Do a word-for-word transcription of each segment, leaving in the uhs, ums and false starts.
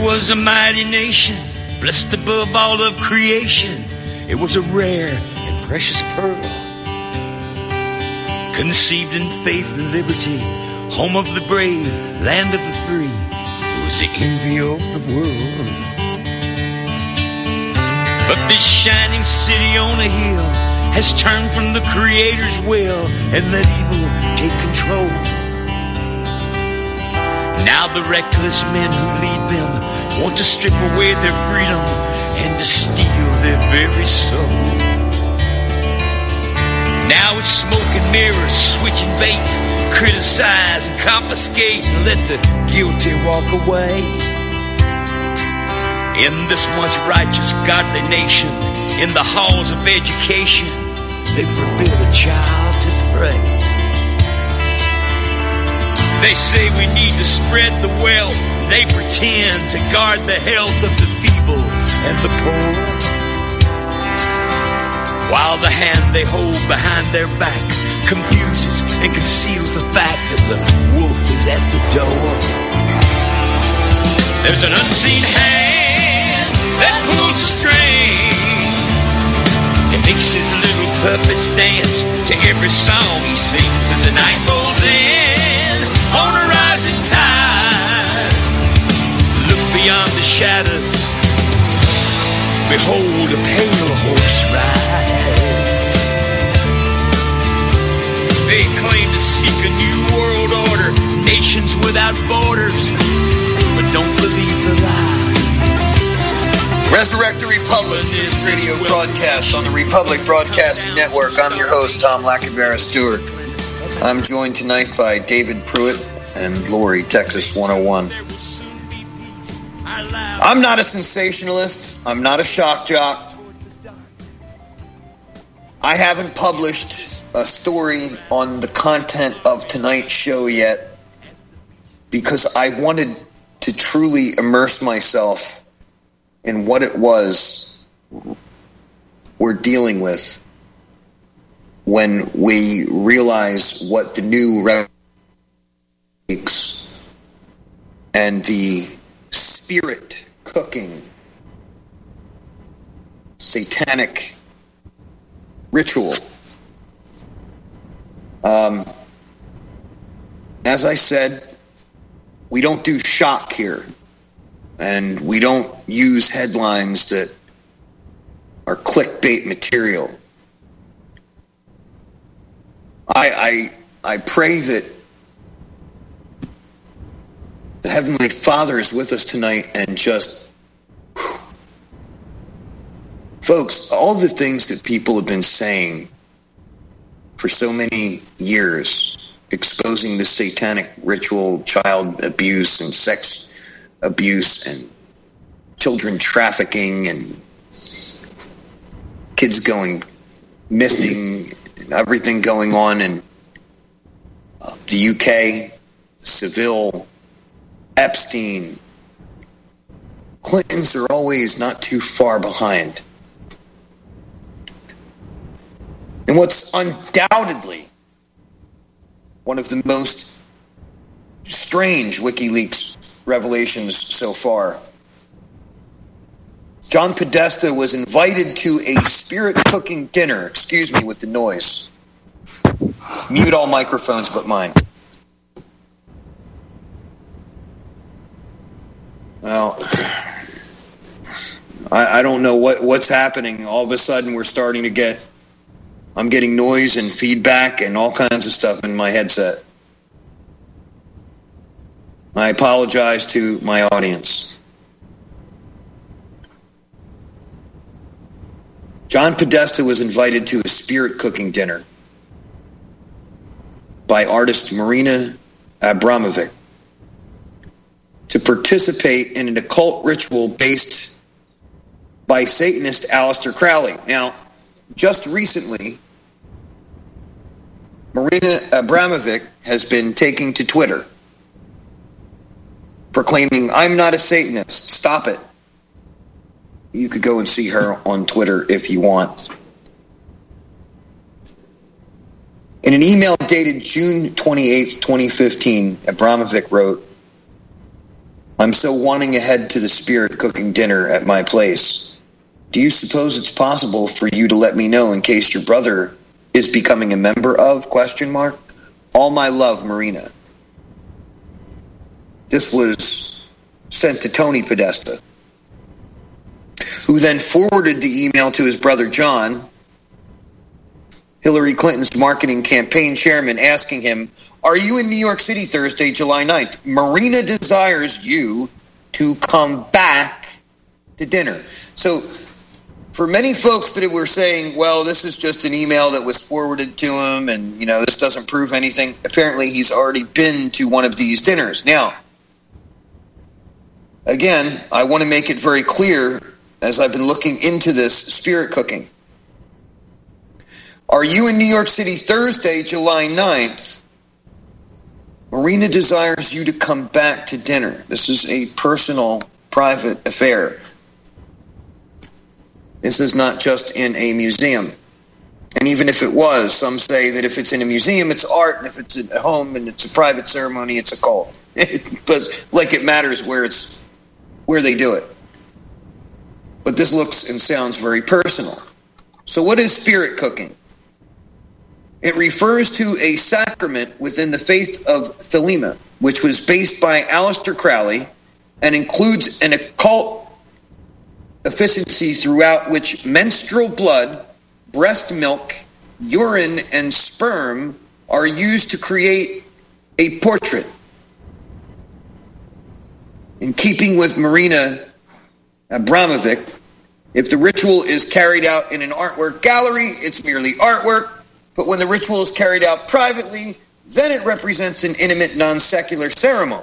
was a mighty nation, blessed above all of creation. It was a rare and precious pearl, conceived in faith and liberty, home of the brave, land of the free. It was the envy of the world. But this shining city on a hill has turned from the Creator's will and let evil take control. Now the reckless men who lead them want to strip away their freedom and to steal their very soul. Now it's smoke and mirrors, switching bait, criticize and confiscate and let the guilty walk away. In this once righteous, godly nation, in the halls of education, they forbid a child to pray. They say we need to spread the wealth. They pretend to guard the health of the feeble and the poor, while the hand they hold behind their backs confuses and conceals the fact that the wolf is at the door. There's an unseen hand that pulls string. It makes his little puppets dance to every song he sings as the night rolls in on a rising tide. Look beyond the shadows, behold a pale horse ride. They claim to seek a new world order, nations without borders, but don't believe the lie. Resurrect the Republic is radio broadcast on the Republic Broadcasting Network. I'm your host, Tom Lacavera Stewart. I'm joined tonight by David Pruitt and Lori, Texas one oh one. I'm not a sensationalist. I'm not a shock jock. I haven't published a story on the content of tonight's show yet because I wanted to truly immerse myself in what it was we're dealing with when we realize what the new revolution and the spirit cooking satanic ritual. Um, as I said, we don't do shock here, and we don't use headlines that are clickbait material. I I I pray that the Heavenly Father is with us tonight and just, whew. Folks, all the things that people have been saying for so many years, exposing the satanic ritual, child abuse and sex abuse and children trafficking and kids going missing and everything going on in uh, the U K, Seville, Epstein. Clintons are always not too far behind. And what's undoubtedly one of the most strange WikiLeaks revelations so far, John Podesta was invited to a spirit cooking dinner. Excuse me with the noise. Mute all microphones but mine. Well, I, I don't know what, what's happening. All of a sudden we're starting to get, I'm getting noise and feedback and all kinds of stuff in my headset. I apologize to my audience. John Podesta was invited to a spirit cooking dinner by artist Marina Abramovic to participate in an occult ritual based by Satanist Aleister Crowley. Now, just recently, Marina Abramovic has been taking to Twitter, proclaiming, "I'm not a Satanist. Stop it." You could go and see her on Twitter if you want. In an email dated June twenty-eighth, twenty fifteen, Abramovic wrote, I'm so wanting to head to the spirit cooking dinner at my place. Do you suppose it's possible for you to let me know in case your brother is becoming a member of, question mark? All my love, Marina. This was sent to Tony Podesta, who then forwarded the email to his brother John, Hillary Clinton's marketing campaign chairman, asking him, are you in New York City Thursday, July ninth? Marina desires you to come back to dinner. So for many folks that were saying, well, this is just an email that was forwarded to him and, you know, this doesn't prove anything, apparently he's already been to one of these dinners. Now, again, I want to make it very clear, as I've been looking into this spirit cooking. Are you in New York City Thursday, July ninth? Marina desires you to come back to dinner. This is a personal, private affair. This is not just in a museum. And even if it was, some say that if it's in a museum, it's art, and if it's at home and it's a private ceremony, it's a cult. It does, like it matters where it's where they do it. But this looks and sounds very personal. So what is spirit cooking? It refers to a sacrament within the faith of Thelema, which was based by Aleister Crowley and includes an occult efficiency throughout which menstrual blood, breast milk, urine, and sperm are used to create a portrait. In keeping with Marina Abramovic, if the ritual is carried out in an artwork gallery, it's merely artwork. But when the ritual is carried out privately, then it represents an intimate, non-secular ceremony.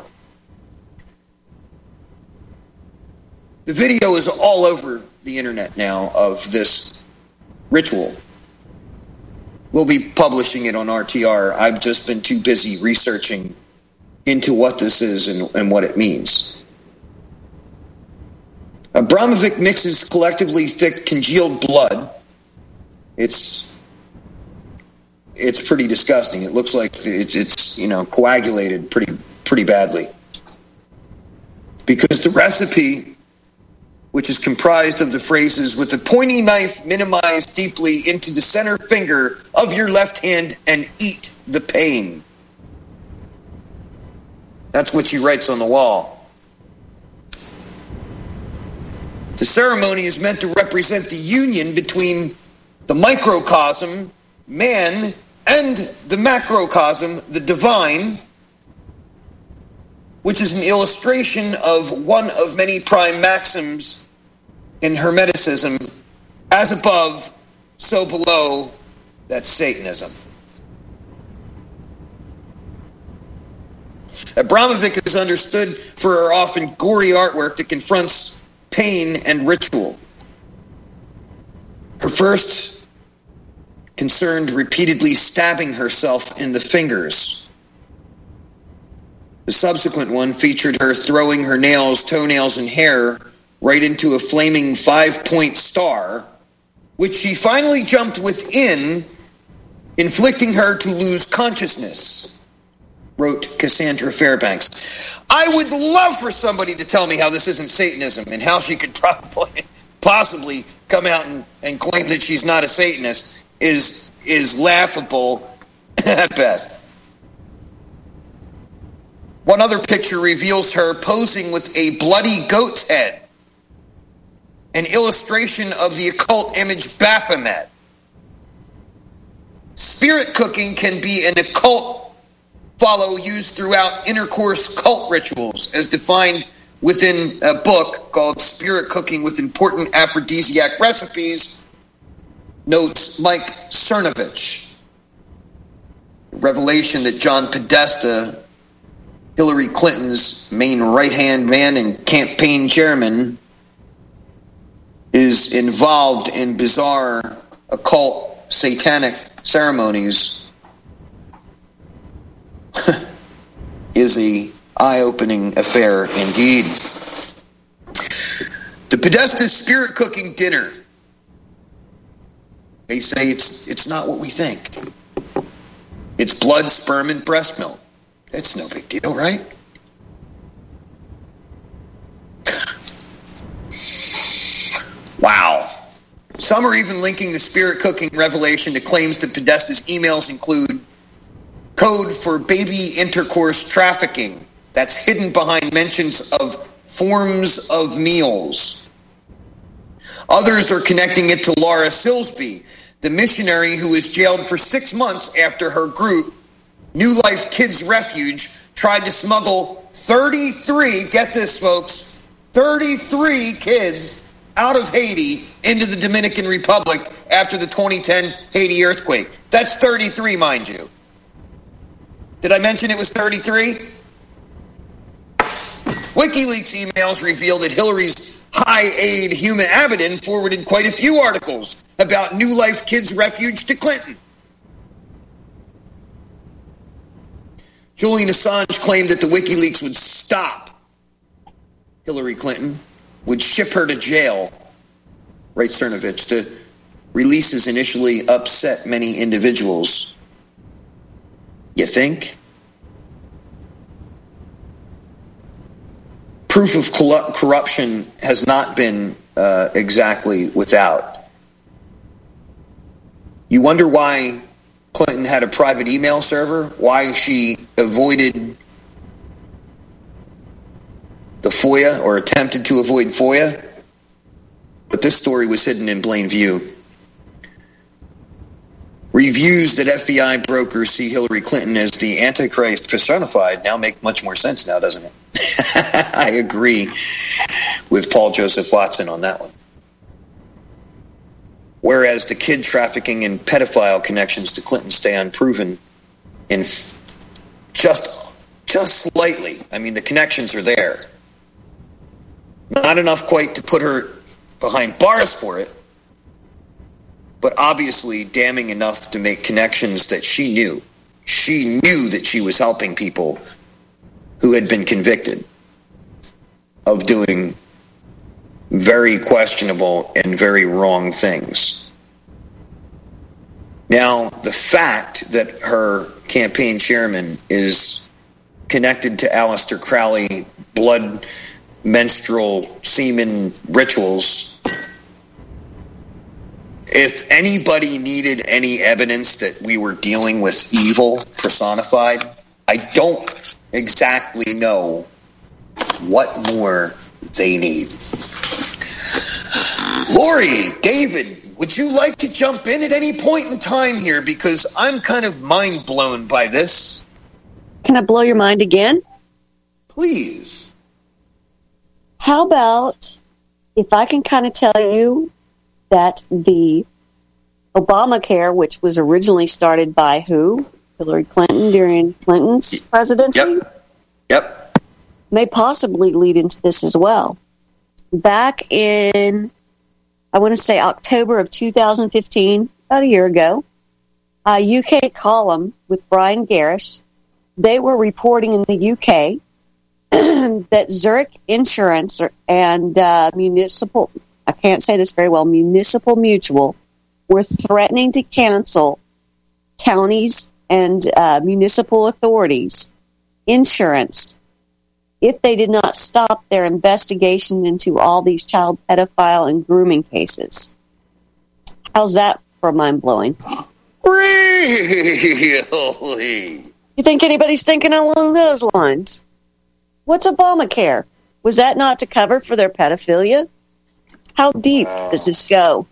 The video is all over the internet now of this ritual. We'll be publishing it on R T R. I've just been too busy researching into what this is and, and what it means. Abramovic mixes collectively thick congealed blood. It's it's pretty disgusting. It looks like it's it's you know coagulated pretty pretty badly. Because the recipe, which is comprised of the phrases, with a pointy knife minimized deeply into the center finger of your left hand and eat the pain. That's what she writes on the wall. The ceremony is meant to represent the union between the microcosm, man, and the macrocosm, the divine, which is an illustration of one of many prime maxims in Hermeticism: as above, so below. That's Satanism. Abramovic is understood for her often gory artwork that confronts pain and ritual. Her first concerned repeatedly stabbing herself in the fingers. The subsequent one featured her throwing her nails, toenails, and hair right into a flaming five-point star, which she finally jumped within, inflicting her to lose consciousness, wrote Cassandra Fairbanks. I would love for somebody to tell me how this isn't Satanism and how she could probably, possibly come out and, and claim that she's not a Satanist is is laughable at best. One other picture reveals her posing with a bloody goat's head, an illustration of the occult image Baphomet. Spirit cooking can be an occult follow used throughout intercourse cult rituals, as defined within a book called Spirit Cooking with Important Aphrodisiac Recipes, notes Mike Cernovich. The revelation that John Podesta, Hillary Clinton's main right-hand man and campaign chairman, is involved in bizarre occult satanic ceremonies is a eye-opening affair indeed. The Podesta spirit cooking dinner. They say it's it's not what we think. It's blood, sperm, and breast milk. It's no big deal, right? Wow. Some are even linking the spirit cooking revelation to claims that Podesta's emails include code for baby intercourse trafficking that's hidden behind mentions of forms of meals. Others are connecting it to Laura Silsby, the missionary who was jailed for six months after her group, New Life Kids Refuge, tried to smuggle thirty-three, get this folks, thirty-three kids out of Haiti into the Dominican Republic after the twenty ten Haiti earthquake. That's thirty-three, mind you. Did I mention it was thirty-three? WikiLeaks emails revealed that Hillary's high aide Huma Abedin forwarded quite a few articles about New Life Kids Refuge to Clinton. Julian Assange claimed that the WikiLeaks would stop Hillary Clinton, would ship her to jail. Right, Cernovich. The releases initially upset many individuals. You think? Proof of corruption has not been uh, exactly without. You wonder why Clinton had a private email server, why she avoided the FOIA or attempted to avoid FOIA. But this story was hidden in plain view. Reviews that F B I brokers see Hillary Clinton as the Antichrist personified now make much more sense now, doesn't it? I agree with Paul Joseph Watson on that one. Whereas the kid trafficking and pedophile connections to Clinton stay unproven and just, just slightly. I mean, the connections are there. Not enough quite to put her behind bars for it, but obviously damning enough to make connections that she knew. She knew that she was helping people who had been convicted of doing very questionable and very wrong things. Now, the fact that her campaign chairman is connected to Aleister Crowley blood menstrual semen rituals, if anybody needed any evidence that we were dealing with evil personified, I don't exactly know what more they need. Lori, David, would you like to jump in at any point in time here? Because I'm kind of mind blown by this. Can I blow your mind again? Please. How about if I can kind of tell you that the Obamacare, which was originally started by who? Hillary Clinton during Clinton's presidency? Yep. Yep. May possibly lead into this as well. Back in, I want to say October of two thousand fifteen, about a year ago, a U K column with Brian Garish, they were reporting in the U K that Zurich Insurance and uh, Municipal, I can't say this very well, Municipal Mutual, were threatening to cancel counties and uh, municipal authorities' insurance if they did not stop their investigation into all these child pedophile and grooming cases. How's that for mind-blowing? Really? You think anybody's thinking along those lines? What's Obamacare? Was that not to cover for their pedophilia? How deep uh, does this go?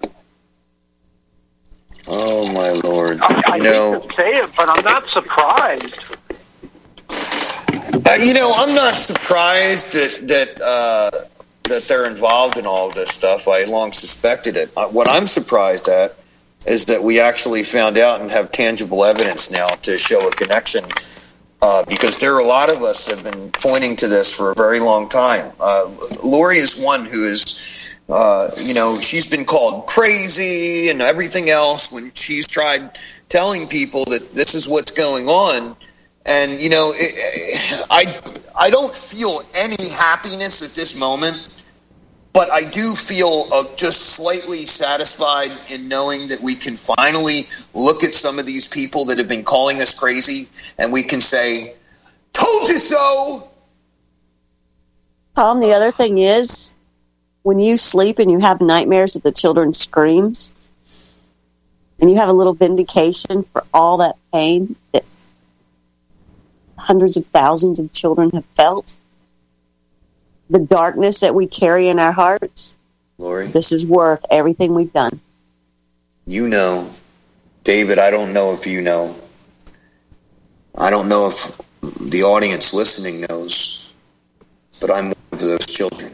Oh, my Lord. I, I no. hate to say it, but I'm not surprised. Uh, you know, I'm not surprised that that uh, that they're involved in all of this stuff. I long suspected it. Uh, what I'm surprised at is that we actually found out and have tangible evidence now to show a connection, uh, because there are a lot of us have been pointing to this for a very long time. Uh, Lori is one who is, uh, you know, she's been called crazy and everything else when she's tried telling people that this is what's going on. And, you know, it, I I don't feel any happiness at this moment, but I do feel uh, just slightly satisfied in knowing that we can finally look at some of these people that have been calling us crazy, and we can say, told you so! Tom, the other thing is, when you sleep and you have nightmares that the children screams, and you have a little vindication for all that pain that hundreds of thousands of children have felt, the darkness that we carry in our hearts, Lori, this is worth everything we've done. You know, David, I don't know if you know. I don't know if the audience listening knows, but I'm one of those children.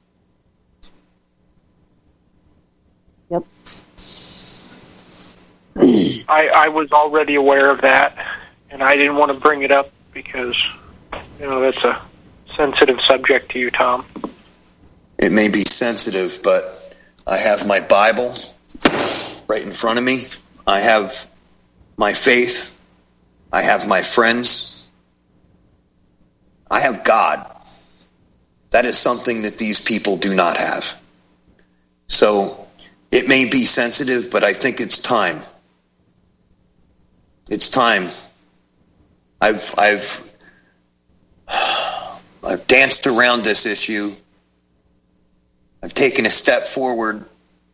Yep. I, I was already aware of that, and I didn't want to bring it up because, you know, that's a sensitive subject to you, Tom. It may be sensitive, but I have my Bible right in front of me. I have my faith. I have my friends. I have God. That is something that these people do not have. So it may be sensitive, but I think it's time. It's time. I've I've I've danced around this issue. I've taken a step forward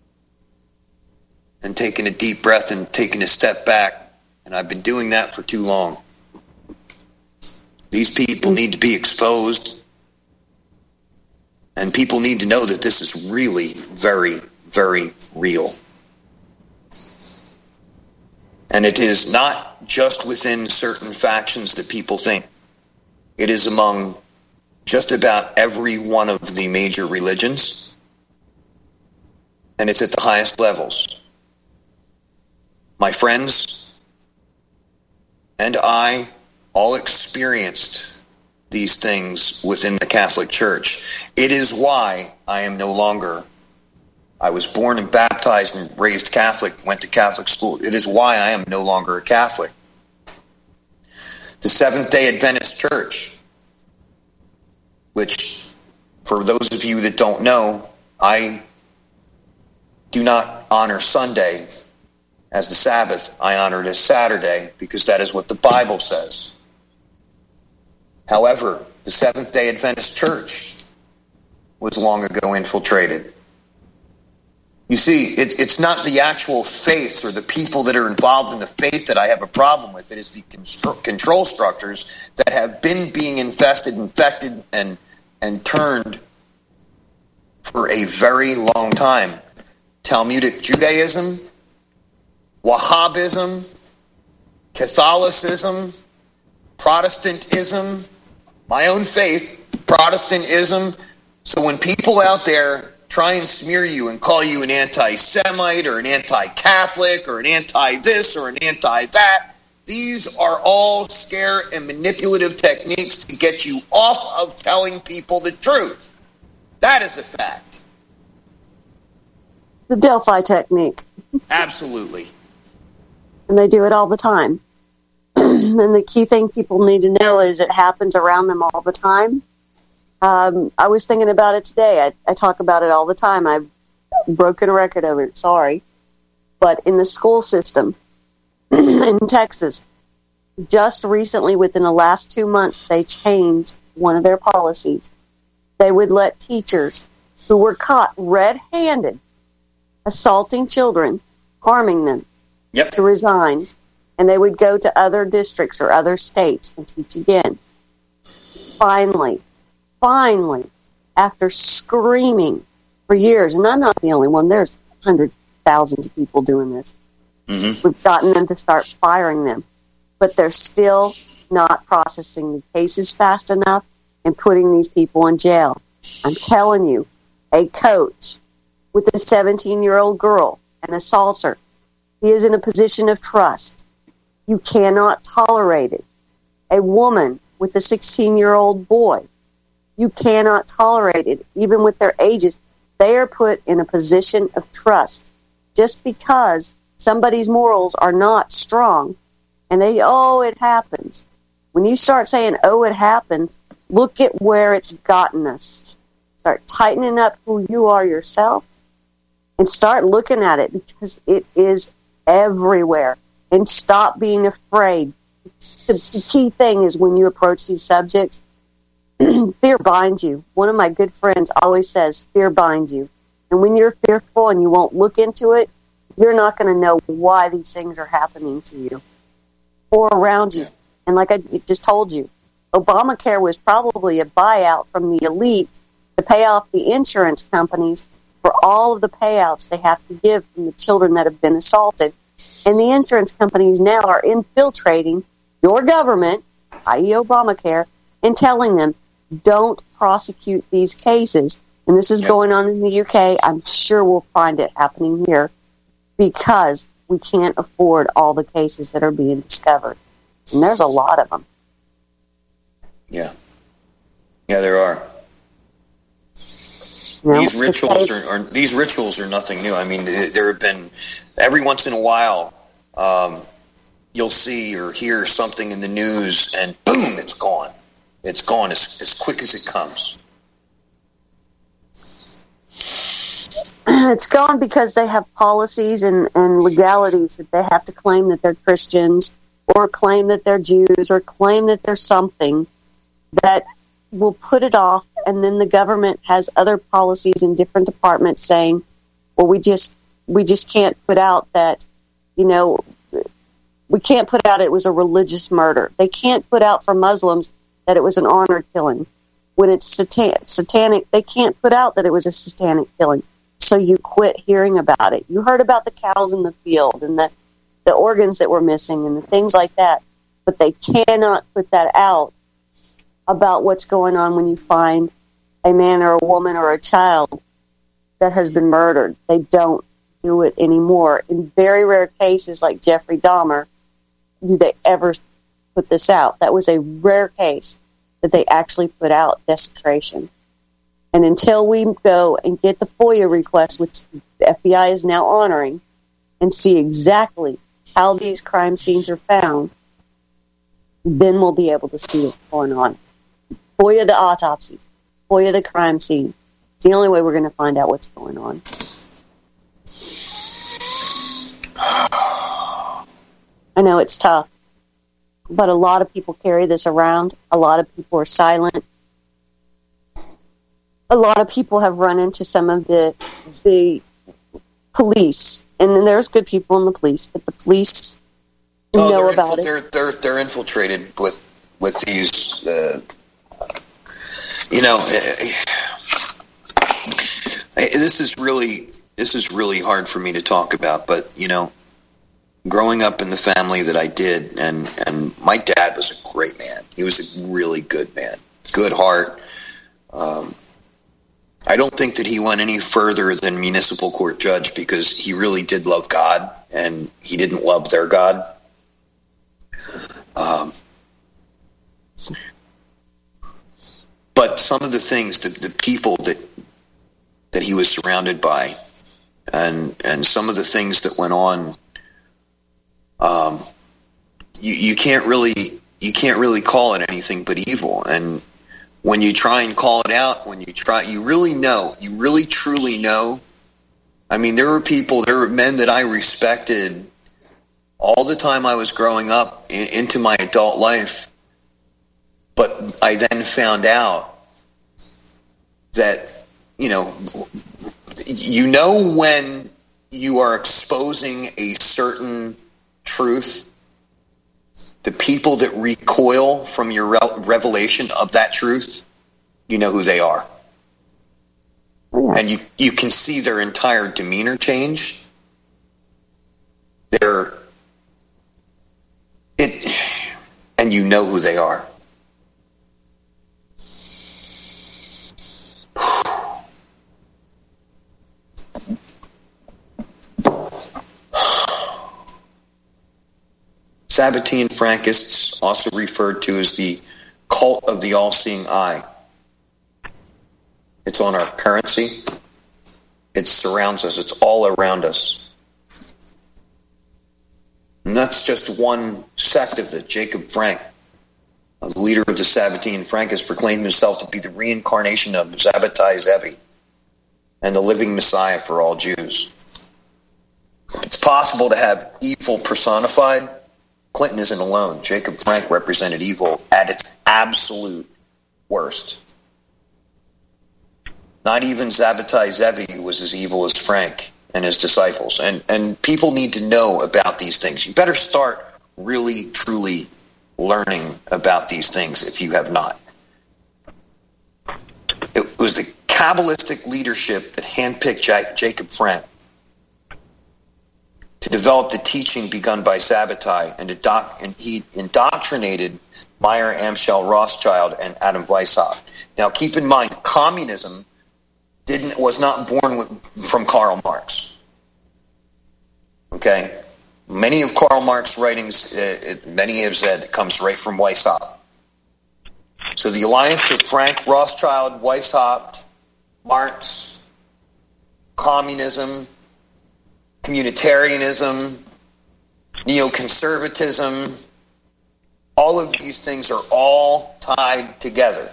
and taken a deep breath and taken a step back, and I've been doing that for too long. These people need to be exposed, and people need to know that this is really very, very real. And it is not just within certain factions that people think. It is among just about every one of the major religions, and it's at the highest levels. My friends and I all experienced these things within the Catholic Church. It is why I am no longer, I was born and baptized and raised Catholic, went to Catholic school. It is why I am no longer a Catholic. The Seventh-day Adventist Church, which, for those of you that don't know, I do not honor Sunday as the Sabbath. I honor it as Saturday because that is what the Bible says. However, the Seventh-day Adventist Church was long ago infiltrated. You see, it, it's not the actual faiths or the people that are involved in the faith that I have a problem with. It is the constr- control structures that have been being infested, infected, and, and turned for a very long time. Talmudic Judaism, Wahhabism, Catholicism, Protestantism, my own faith, Protestantism. So when people out there try and smear you and call you an anti-Semite or an anti-Catholic or an anti-this or an anti-that, these are all scare and manipulative techniques to get you off of telling people the truth. That is a fact. The Delphi technique. Absolutely. And they do it all the time. And the key thing people need to know is it happens around them all the time. Um, I was thinking about it today. I, I talk about it all the time. I've broken a record over it, sorry. But in the school system in Texas, just recently, within the last two months, they changed one of their policies. They would let teachers who were caught red-handed assaulting children, harming them, yep. to resign, and they would go to other districts or other states and teach again. Finally, finally, after screaming for years, and I'm not the only one, there's hundreds, thousands of people doing this, mm-hmm. we've gotten them to start firing them. But they're still not processing the cases fast enough and putting these people in jail. I'm telling you, a coach with a seventeen-year-old girl, an assaulter, he is in a position of trust. You cannot tolerate it. A woman with a sixteen-year-old boy, you cannot tolerate it, even with their ages. They are put in a position of trust just because somebody's morals are not strong. And they, oh, it happens. When you start saying, oh, it happens, look at where it's gotten us. Start tightening up who you are yourself and start looking at it because it is everywhere. And stop being afraid. The, the key thing is when you approach these subjects, fear binds you. One of my good friends always says, fear binds you. And when you're fearful and you won't look into it, you're not going to know why these things are happening to you or around you. And like I just told you, Obamacare was probably a buyout from the elite to pay off the insurance companies for all of the payouts they have to give from the children that have been assaulted. And the insurance companies now are infiltrating your government, that is. Obamacare, and telling them, don't prosecute these cases. And this is going on in the U K. I'm sure we'll find it happening here because we can't afford all the cases that are being discovered. And there's a lot of them. Yeah. Yeah, there are. You know, these rituals are, are these rituals are nothing new. I mean, there have been every once in a while um, you'll see or hear something in the news, and boom, it's gone. It's gone as as quick as it comes. It's gone because they have policies and, and legalities that they have to claim that they're Christians or claim that they're Jews or claim that they're something that will put it off, and then the government has other policies in different departments saying, well, we just we just can't put out that, you know, we can't put out it was a religious murder. They can't put out for Muslims that it was an honor killing. When it's satan- satanic, they can't put out that it was a satanic killing. So you quit hearing about it. You heard about the cows in the field and the, the organs that were missing and the things like that, but they cannot put that out about what's going on when you find a man or a woman or a child that has been murdered. They don't do it anymore. In very rare cases like Jeffrey Dahmer, do they ever put this out. That was a rare case that they actually put out desecration. And until we go and get the FOIA request, which the F B I is now honoring, and see exactly how these crime scenes are found, then we'll be able to see what's going on. FOIA the autopsies, FOIA the crime scene. It's the only way we're going to find out what's going on. I know it's tough, but a lot of people carry this around. A lot of people are silent. A lot of people have run into some of the the police, and then there's good people in the police, but the police oh, know about infil- it. They're they're they're infiltrated with with these. Uh, you know, this is really this is really hard for me to talk about, but you know, growing up in the family that I did, and and my dad was a great man. He was a really good man, good heart. Um, I don't think that he went any further than municipal court judge because he really did love God and he didn't love their God. Um, but some of the things that the people that that he was surrounded by, and and some of the things that went on, um, you you can't really you can't really call it anything but evil. And when you try and call it out, when you try, you really know, you really truly know. I mean, there were people, there were men that I respected all the time I was growing up in, into my adult life. But I then found out that, you know, you know when you are exposing a certain truth, the people that recoil from your re- revelation of that truth, you know who they are. Oh, yeah. And you, you can see their entire demeanor change. Their, it, and you know who they are. Sabbatean Frankists, also referred to as the cult of the all-seeing eye. It's on our currency. It surrounds us. It's all around us. And that's just one sect of it. Jacob Frank, the leader of the Sabbatean Frankists, proclaimed himself to be the reincarnation of Zabbatai Zevi and the living Messiah for all Jews. It's possible to have evil personified. Clinton isn't alone. Jacob Frank represented evil at its absolute worst. Not even Zabbatai Zevi was as evil as Frank and his disciples. And, and people need to know about these things. You better start really, truly learning about these things if you have not. It was the Kabbalistic leadership that handpicked J- Jacob Frank to develop the teaching begun by Zabbatai, and, doc- and he indoctrinated Meyer Amschel Rothschild and Adam Weishaupt. Now, keep in mind, communism didn't was not born with, from Karl Marx. Okay? Many of Karl Marx's writings, uh, it, many have said, it comes right from Weishaupt. So the alliance of Frank Rothschild, Weishaupt, Marx, communism, communitarianism, neoconservatism, all of these things are all tied together.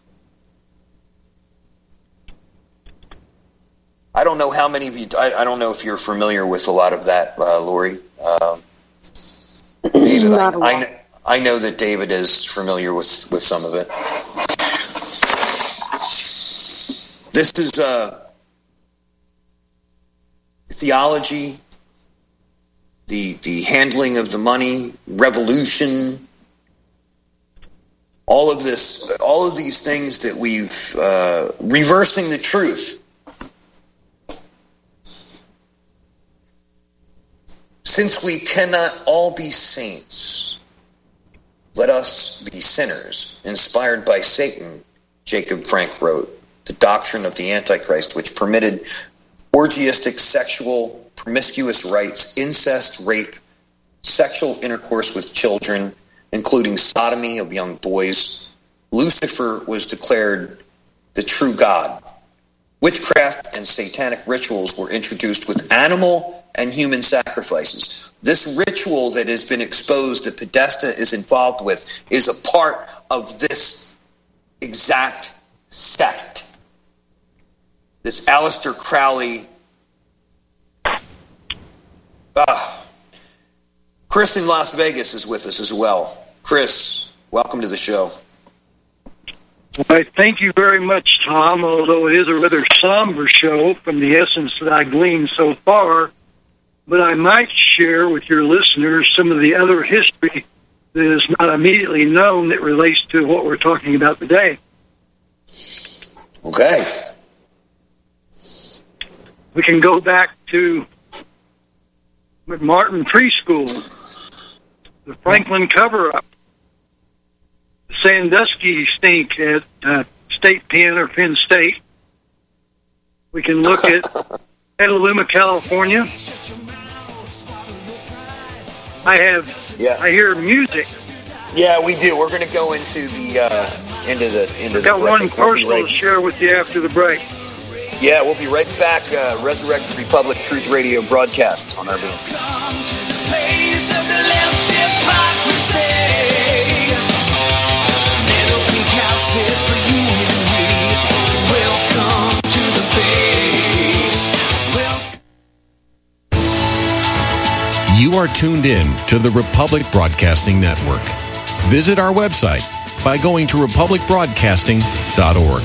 I don't know how many of you, I, I don't know if you're familiar with a lot of that, uh, Lori. Um, David, I, I, I know that David is familiar with, with some of it. This is uh, theology, the the handling of the money, revolution, all of this, all of these things that we've uh, reversing the truth. Since we cannot all be saints, let us be sinners, inspired by Satan, Jacob Frank wrote. The doctrine of the Antichrist, which permitted orgiastic sexual promiscuous rites, incest, rape, sexual intercourse with children, including sodomy of young boys. Lucifer was declared the true God. Witchcraft and satanic rituals were introduced with animal and human sacrifices. This ritual that has been exposed that Podesta is involved with is a part of this exact sect. This Aleister Crowley. Uh, Chris in Las Vegas is with us as well. Chris, welcome to the show. Well, thank you very much, Tom, although it is a rather somber show from the essence that I gleaned so far. But I might share with your listeners some of the other history that is not immediately known that relates to what we're talking about today. Okay. We can go back to McMartin Preschool, the Franklin cover-up, the Sandusky stink at uh, State Penn or Penn State. We can look at Petaluma, California. I have, yeah. I hear music. Yeah, we do. We're going to go into the uh, into the into I've the got break. one We'll personal right, to share with you after the break. Yeah, we'll be right back. Uh, Resurrect the Republic Truth Radio broadcast on our beam. Come to the place of the lamb's hypocrisy. Little pink houses for you and me. Welcome to the face. Welcome. You are tuned in to the Republic Broadcasting Network. Visit our website by going to republic broadcasting dot org.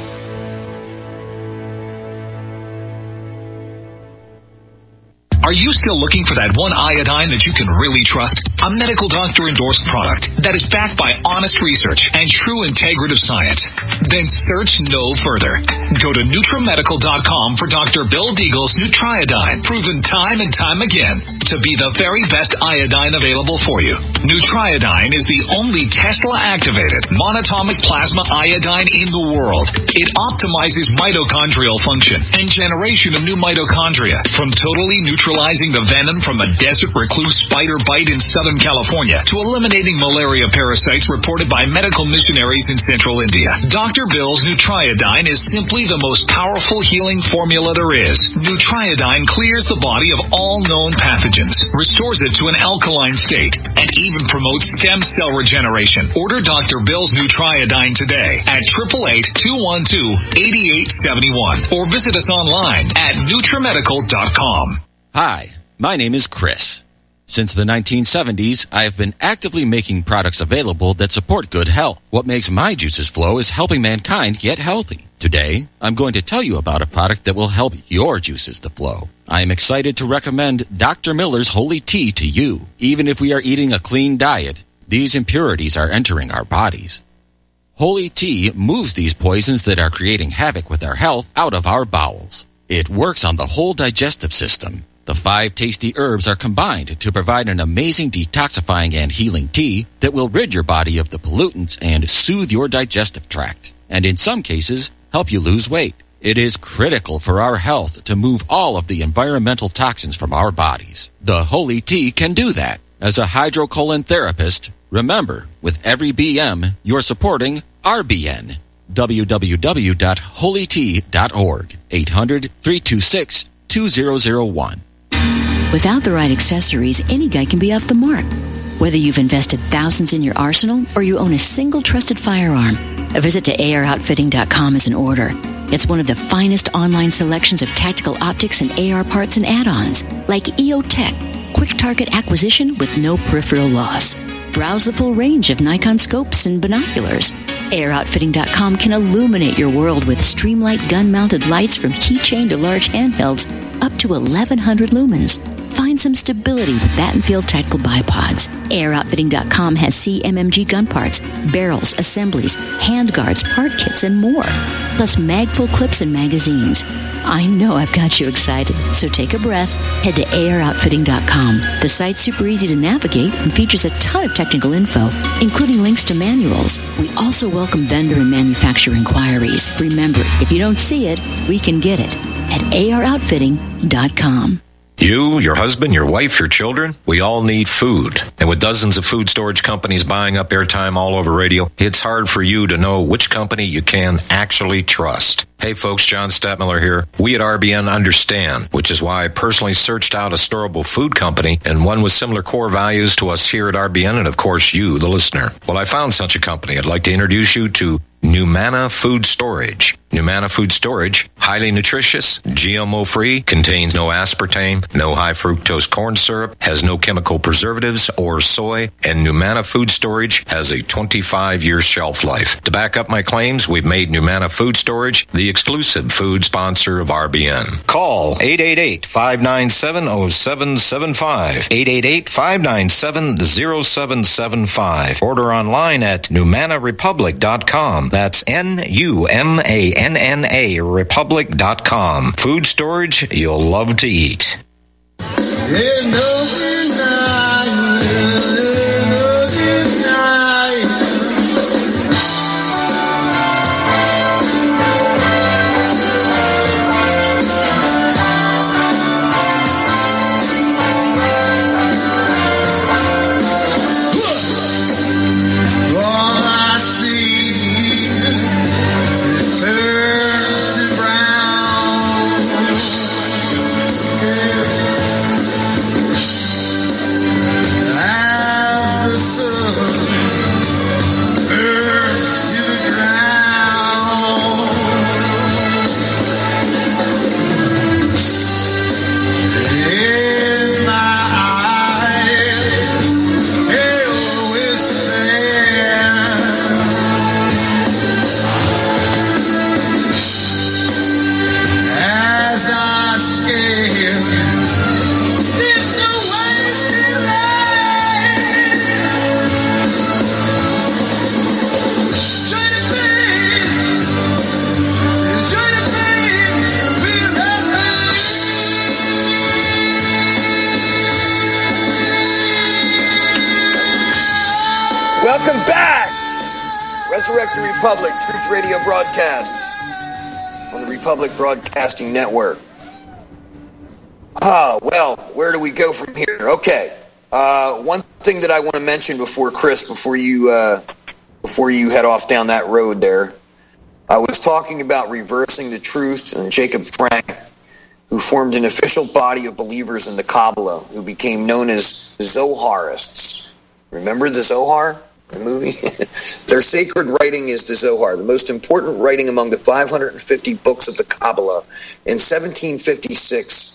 Are you still looking for that one iodine that you can really trust? A medical doctor endorsed product that is backed by honest research and true integrative science? Then search no further. Go to NutriMedical dot com for Doctor Bill Deagle's Nutriodine, proven time and time again to be the very best iodine available for you. Nutriodine is the only Tesla-activated monatomic plasma iodine in the world. It optimizes mitochondrial function and generation of new mitochondria from totally neutralizing the venom from a desert recluse spider bite in Southern California to eliminating malaria parasites reported by medical missionaries in Central India. Doctor Bill's Nutriodine is simply the most powerful healing formula there is. Nutriodine clears the body of all known pathogens, restores it to an alkaline state, and even promotes stem cell regeneration. Order Doctor Bill's Nutriodine today at eight eight eight, two one two, eight eight seven one or visit us online at NutriMedical dot com. Hi, my name is Chris. Since the nineteen seventies, I have been actively making products available that support good health. What makes my juices flow is helping mankind get healthy. Today, I'm going to tell you about a product that will help your juices to flow. I am excited to recommend Doctor Miller's Holy Tea to you. Even if we are eating a clean diet, these impurities are entering our bodies. Holy Tea moves these poisons that are creating havoc with our health out of our bowels. It works on the whole digestive system. The five tasty herbs are combined to provide an amazing detoxifying and healing tea that will rid your body of the pollutants and soothe your digestive tract, and in some cases, help you lose weight. It is critical for our health to move all of the environmental toxins from our bodies. The Holy Tea can do that. As a hydrocolon therapist, remember, with every B M, you're supporting R B N. w w w dot holy tea dot org. eight hundred, three two six, two zero zero one. Without the right accessories, any guy can be off the mark. Whether you've invested thousands in your arsenal or you own a single trusted firearm, a visit to A R outfitting dot com is in order. It's one of the finest online selections of tactical optics and A R parts and add-ons, like E O Tech, quick target acquisition with no peripheral loss. Browse the full range of Nikon scopes and binoculars. A R outfitting dot com can illuminate your world with Streamlight gun-mounted lights from keychain to large handhelds up to eleven hundred lumens. Find some stability with Battenfield Tactical Bipods. A R outfitting dot com has C M M G gun parts, barrels, assemblies, handguards, part kits, and more. Plus mag-full clips and magazines. I know I've got you excited, so take a breath. Head to A R outfitting dot com. The site's super easy to navigate and features a ton of technical info, including links to manuals. We also welcome vendor and manufacturer inquiries. Remember, if you don't see it, we can get it at A R outfitting dot com. You, your husband, your wife, your children, we all need food. And with dozens of food storage companies buying up airtime all over radio, it's hard for you to know which company you can actually trust. Hey folks, John Stadtmiller here. We at R B N understand, which is why I personally searched out a storable food company and one with similar core values to us here at R B N and of course you, the listener. Well, I found such a company. I'd like to introduce you to Numana Food Storage. Numana Food Storage, highly nutritious, G M O-free, contains no aspartame, no high fructose corn syrup, has no chemical preservatives or soy, and Numana Food Storage has a twenty-five year shelf life. To back up my claims, we've made Numana Food Storage the exclusive food sponsor of R B N. Call eight eight eight, five nine seven, zero seven seven five, eight eight eight, five nine seven, zero seven seven five. Order online at numana republic dot com. That's N U M A N N A republic dot com. Food storage you'll love to eat. Welcome back! Resurrect the Republic, Truth Radio broadcasts on the Republic Broadcasting Network. Ah, well, where do we go from here? Okay, uh, one thing that I want to mention before Chris, before you uh, before you head off down that road there, I was talking about reversing the truth and Jacob Frank, who formed an official body of believers in the Kabbalah, who became known as Zoharists. Remember the Zohar? The movie? Their sacred writing is the Zohar, the most important writing among the five hundred fifty books of the Kabbalah. In seventeen fifty-six,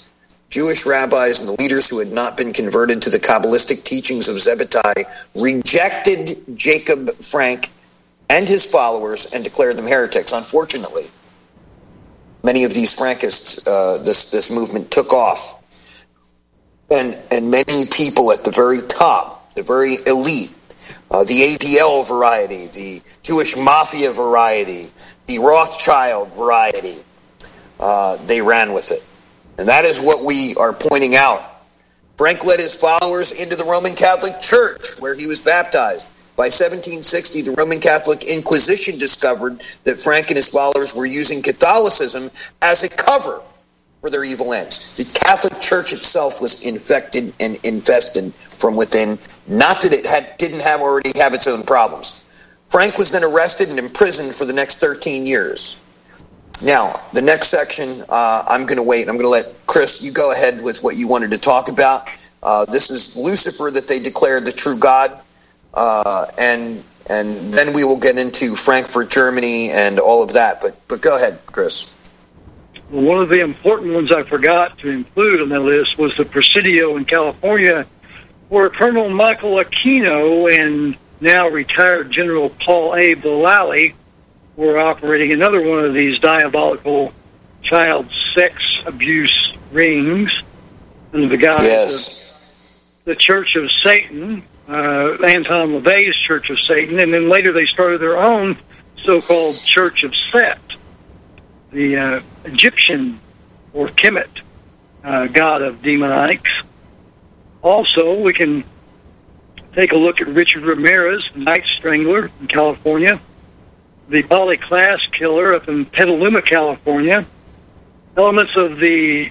Jewish rabbis and the leaders who had not been converted to the Kabbalistic teachings of Zebbatai rejected Jacob Frank and his followers and declared them heretics. Unfortunately, many of these Frankists, uh, this this movement took off. And, and many people at the very top, the very elite, uh, the A D L variety, the Jewish Mafia variety, the Rothschild variety, uh, they ran with it. And that is what we are pointing out. Frank led his followers into the Roman Catholic Church, where he was baptized. By seventeen sixty, the Roman Catholic Inquisition discovered that Frank and his followers were using Catholicism as a cover for their evil ends. The Catholic Church itself was infected and infested from within. Not that it had, didn't have already have its own problems. Frank was then arrested and imprisoned for the next thirteen years. Now, the next section, uh, I'm going to wait. I'm going to let Chris, you go ahead with what you wanted to talk about. Uh, this is Lucifer that they declared the true God. Uh, and and then we will get into Frankfurt, Germany, and all of that. But but go ahead, Chris. Well, one of the important ones I forgot to include on the list was the Presidio in California, where Colonel Michael Aquino and now retired General Paul A. Vallely were operating another one of these diabolical child sex abuse rings under the guise yes. of the Church of Satan, uh, Anton LaVey's Church of Satan, and then later they started their own so-called Church of Set, the uh, Egyptian or Kemet uh, god of demonics. Also, we can take a look at Richard Ramirez, Night Strangler in California, the Poly Class Killer up in Petaluma, California, elements of the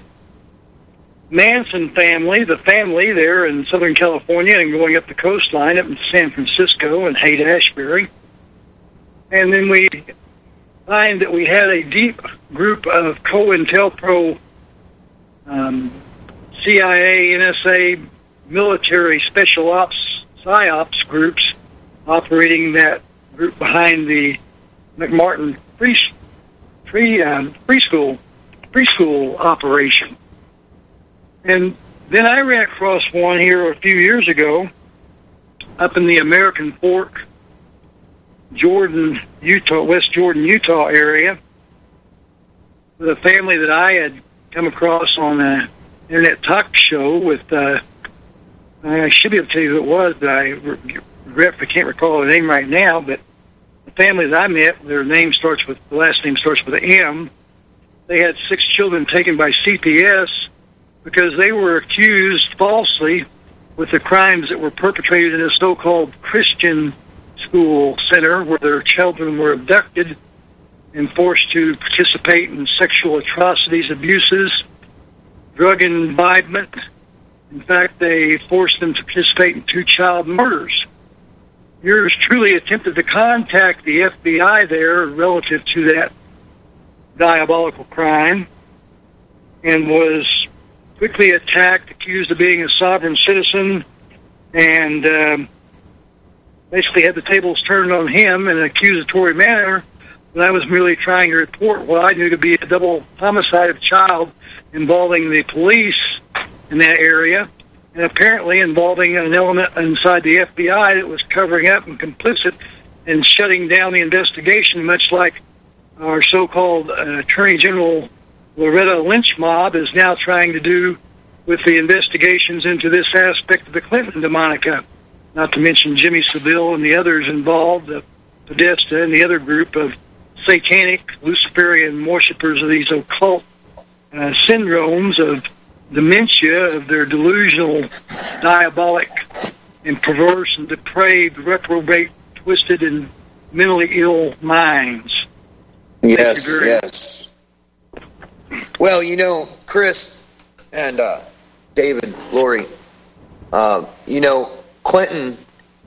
Manson family, the family there in Southern California and going up the coastline up in San Francisco and Haight-Ashbury. And then we find that we had a deep group of COINTELPRO, um, C I A, N S A, military special ops, PSYOPs groups operating that group behind the McMartin free, free, um, preschool, preschool operation. And then I ran across one here a few years ago up in the American Fork, Jordan, Utah, West Jordan, Utah area, with a family that I had come across on an internet talk show with, uh, I should be able to tell you who it was, but I regret I can't recall the name right now, but the family that I met, their name starts with, the last name starts with an M. They had six children taken by C P S because they were accused falsely with the crimes that were perpetrated in a so-called Christian school center where their children were abducted and forced to participate in sexual atrocities, abuses, drug imbibement. In fact, they forced them to participate in two child murders. Yours truly attempted to contact the F B I there relative to that diabolical crime and was quickly attacked, accused of being a sovereign citizen, and um, basically had the tables turned on him in an accusatory manner when I was merely trying to report what I knew to be a double homicide of a child involving the police in that area, and apparently involving an element inside the F B I that was covering up and complicit in shutting down the investigation, much like our so-called uh, Attorney General Loretta Lynch mob is now trying to do with the investigations into this aspect of the Clinton demonica, not to mention Jimmy Savile and the others involved, the Podesta and the other group of satanic Luciferian worshippers of these occult uh, syndromes of dementia, of their delusional, diabolic, and perverse and depraved, reprobate, twisted, and mentally ill minds. Yes, yes. Well, you know, Chris and uh, David, Lori, uh, you know, Clinton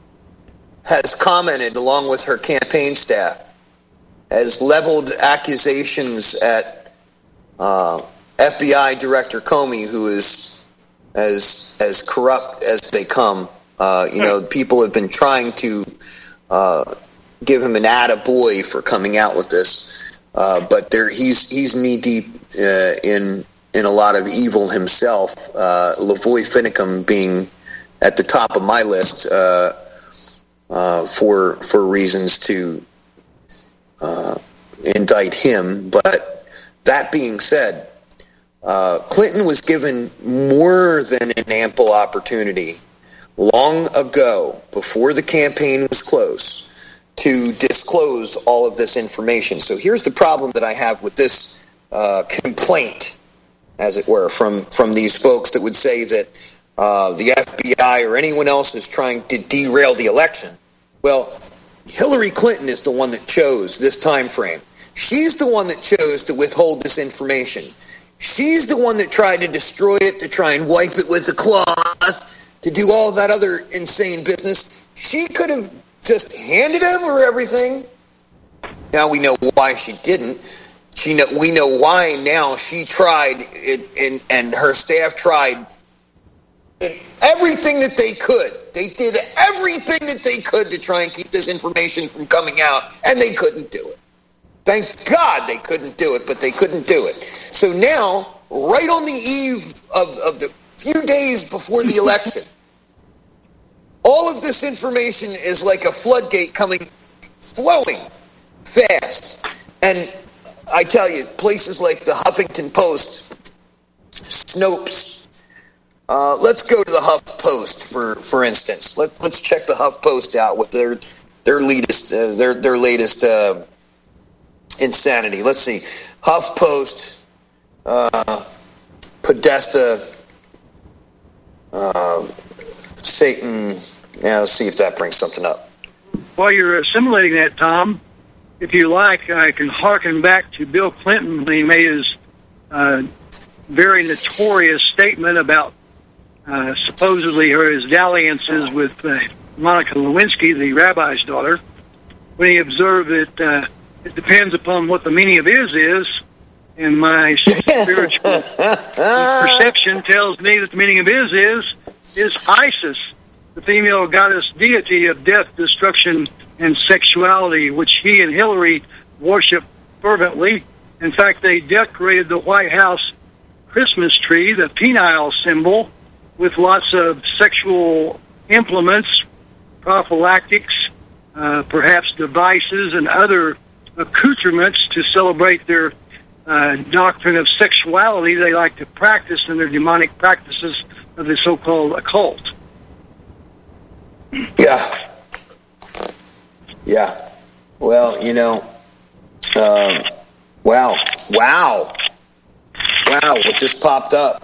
has commented, along with her campaign staff, has leveled accusations at uh, F B I Director Comey, who is as as corrupt as they come. Uh, you know, people have been trying to uh, give him an attaboy for coming out with this, uh, but there he's he's knee deep uh, in in a lot of evil himself, uh, Lavoy Finicum being at the top of my list uh, uh, for for reasons to uh, indict him. But that being said, uh, Clinton was given more than an ample opportunity long ago, before the campaign was close, to disclose all of this information. So here's the problem that I have with this uh, complaint, as it were, from, from these folks that would say that uh, the F B I or anyone else is trying to derail the election. Well, Hillary Clinton is the one that chose this time frame. She's the one that chose to withhold this information. She's the one that tried to destroy it, to try and wipe it with the cloth, to do all that other insane business. She could have just handed over everything. Now we know why she didn't. She know, we know why now. She tried, it, and, and her staff tried everything that they could. They did everything that they could to try and keep this information from coming out, and they couldn't do it. Thank God they couldn't do it, but they couldn't do it. So now, right on the eve of, of the few days before the election, all of this information is like a floodgate coming, flowing fast. And I tell you, places like the Huffington Post, Snopes, uh, let's go to the Huff Post for, for instance. Let, let's check the Huff Post out with their their latest uh, their their latest uh, insanity. Let's see, Huff Post, uh, Podesta, uh, Satan. Yeah, let's see if that brings something up. While you're assimilating that, Tom, if you like, I can hearken back to Bill Clinton when he made his uh, very notorious statement about uh, supposedly her his dalliances with uh, Monica Lewinsky, the rabbi's daughter, when he observed that uh, it depends upon what the meaning of is is, and my spiritual perception tells me that the meaning of is is is Isis, the female goddess deity of death, destruction, and sexuality, which he and Hillary worship fervently. In fact, they decorated the White House Christmas tree, the penile symbol, with lots of sexual implements, prophylactics, uh, perhaps devices, and other accoutrements to celebrate their uh, doctrine of sexuality they like to practice in their demonic practices of the so-called occult. Yeah. Yeah. Well, you know, um, wow. Wow. Wow, what just popped up?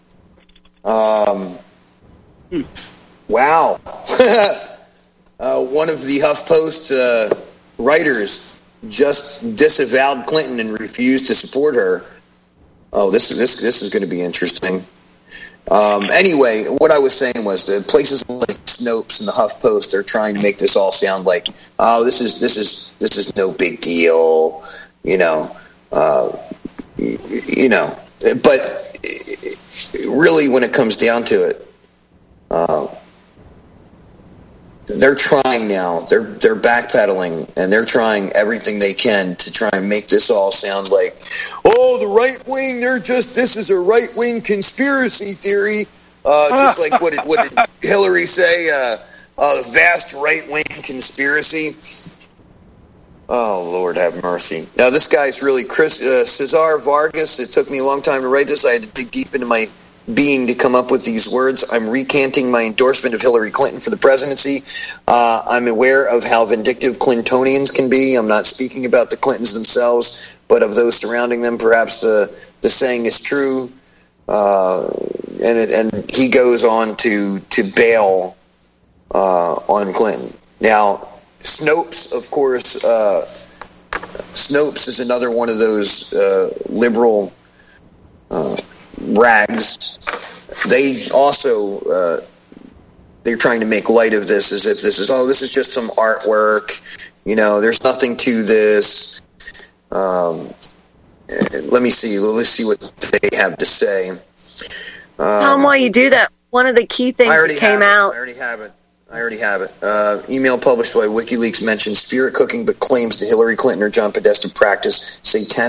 Um, hmm. Wow. uh, one of the HuffPost uh, writers just disavowed Clinton and refused to support her. Oh, this this this is going to be interesting. Um, anyway, what I was saying was that places like Snopes and the HuffPost are trying to make this all sound like, oh, this is this is this is no big deal, you know, uh, you know. But really, when it comes down to it, uh, they're trying now. They're they're backpedaling, and they're trying everything they can to try and make this all sound like, oh, the right wing. They're just this is a right wing conspiracy theory, uh, just like what did, what did Hillary say? Uh, a vast right wing conspiracy. Oh, Lord have mercy. Now, this guy's really Chris uh, Cesar Vargas. It took me a long time to write this. I had to dig deep into my being to come up with these words. I'm recanting my endorsement of Hillary Clinton for the presidency. Uh, I'm aware of how vindictive Clintonians can be. I'm not speaking about the Clintons themselves, but of those surrounding them. Perhaps uh, the saying is true. Uh, and, it, and he goes on to, to bail uh, on Clinton. Now, Snopes, of course, uh, Snopes is another one of those uh, liberal uh, rags. They also, uh, they're trying to make light of this as if this is, oh, this is just some artwork. You know, there's nothing to this. Um, let me see. Let's see what they have to say. Um, Tom, while you do that, one of the key things that came out. I already have it. I already have it. Uh, email published by WikiLeaks mentions spirit cooking, but claims that Hillary Clinton or John Podesta practice satanic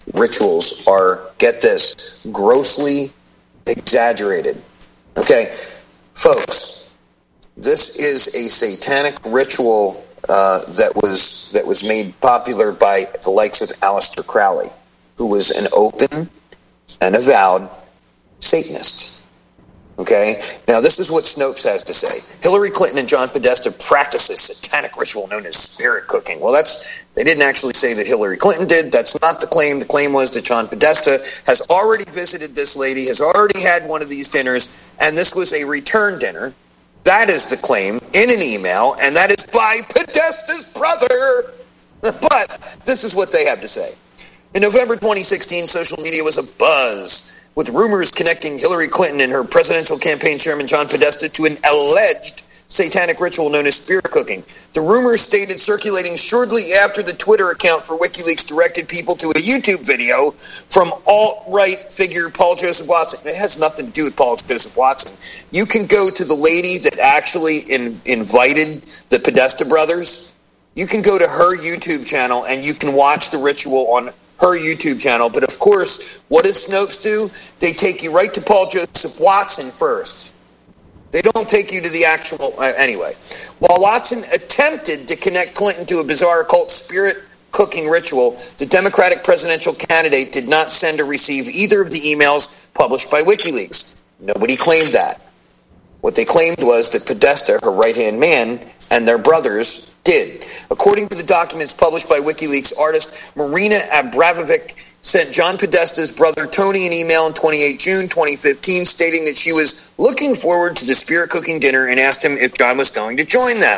rituals are, get this, grossly exaggerated. Okay, folks, this is a satanic ritual uh, that was that was made popular by the likes of Aleister Crowley, who was an open and avowed Satanist. Okay, now this is what Snopes has to say. Hillary Clinton and John Podesta practice a satanic ritual known as spirit cooking. Well, that's they didn't actually say that Hillary Clinton did. That's not the claim. The claim was that John Podesta has already visited this lady, has already had one of these dinners, and this was a return dinner. That is the claim in an email, and that is by Podesta's brother. But this is what they have to say. In November twenty sixteen, social media was abuzz with rumors connecting Hillary Clinton and her presidential campaign chairman John Podesta to an alleged satanic ritual known as spirit cooking. The rumors stated circulating shortly after the Twitter account for WikiLeaks directed people to a YouTube video from alt-right figure Paul Joseph Watson. It has nothing to do with Paul Joseph Watson. You can go to the lady that actually in, invited the Podesta brothers. You can go to her YouTube channel and you can watch the ritual on her YouTube channel. But of course, what does Snopes do? They take you right to Paul Joseph Watson first. They don't take you to the actual... Uh, anyway, while Watson attempted to connect Clinton to a bizarre occult spirit cooking ritual, the Democratic presidential candidate did not send or receive either of the emails published by WikiLeaks. Nobody claimed that. What they claimed was that Podesta, her right-hand man, and their brothers did. According to the documents published by WikiLeaks, artist Marina Abramovic sent John Podesta's brother Tony an email on the twenty-eighth of June twenty fifteen stating that she was looking forward to the spirit cooking dinner and asked him if John was going to join them.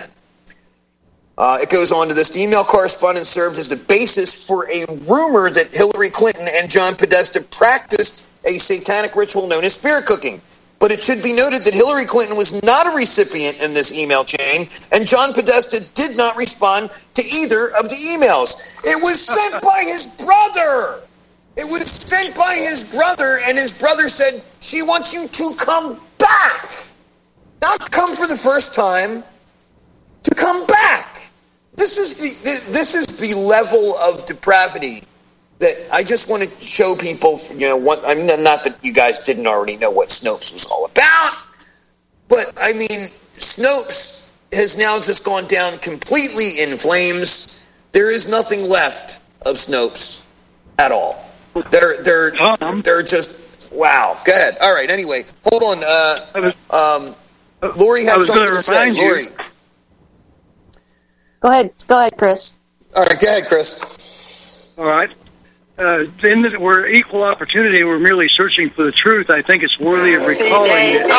Uh, it goes on to this. The email correspondence served as the basis for a rumor that Hillary Clinton and John Podesta practiced a satanic ritual known as spirit cooking. But it should be noted that Hillary Clinton was not a recipient in this email chain, and John Podesta did not respond to either of the emails. It was sent by his brother. It was sent by his brother, and his brother said, she wants you to come back. Not come for the first time, to come back. This is the this is the level of depravity that I just want to show people, you know, what, I mean, not that you guys didn't already know what Snopes was all about, but, I mean, Snopes has now just gone down completely in flames. There is nothing left of Snopes at all. They're, they're, they're just, wow. Go ahead. All right, anyway, hold on. Uh, um, Lori had something to say. Lori. Go ahead. Go ahead, Chris. All right, go ahead, Chris. All right. Uh, in that we're equal opportunity, we're merely searching for the truth. I think it's worthy of recalling